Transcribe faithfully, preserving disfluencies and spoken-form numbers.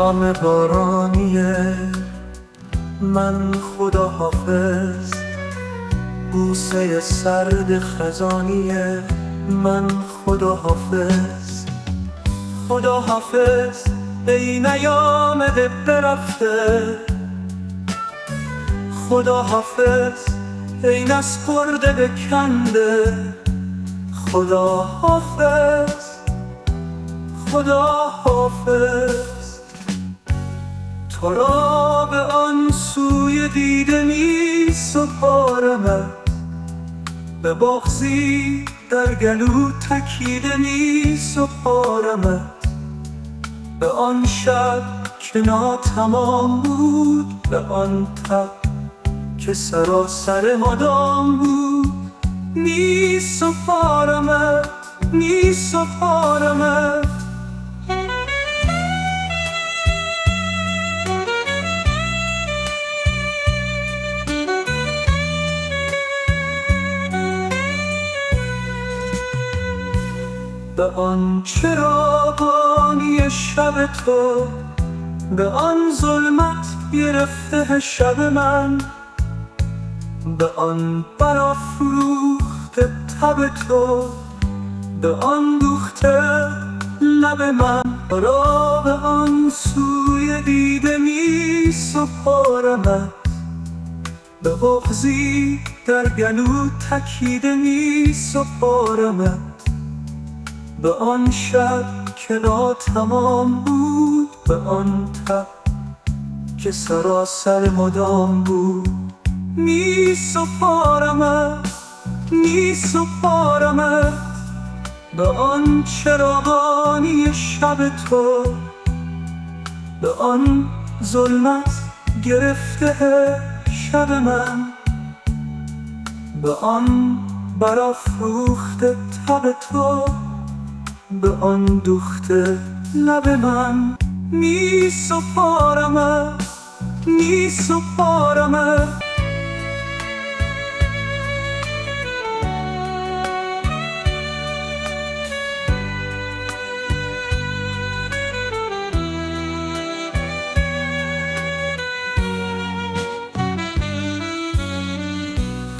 غم بارانیه من خدا حافظ، بوسه سرد خزانیه من خدا حافظ. خدا حافظ ای نیامده برفته، خدا حافظ ای نسپرده بکنده. خدا حافظ خدا حافظ تو را به آن سوی دیده می سپارمت، به بغضی در گلو تکیده می سپارمت. به آن شب که ناتمام بود، به آن تب که سراسر مدام بود، می سپارمت می سپارمت. به آن چراغانی شب تو، به آن ظلمت گرفته شب من، به آن برافروخته تب تو، به آن دوخته لب من. را به آن سوی دیده می سپارمت، به بغضی در گلو تکیده می سپارمت. به آن شب که ناتمام بود، به آن تب که سراسر مدام بود، می سپارمت می سپارمت. به آن چراغانی شب تو، به آن ظلمت گرفته شب من، به آن برافروخته تب تو، به آن دوخته لب من. می سپارمت می سپارمت.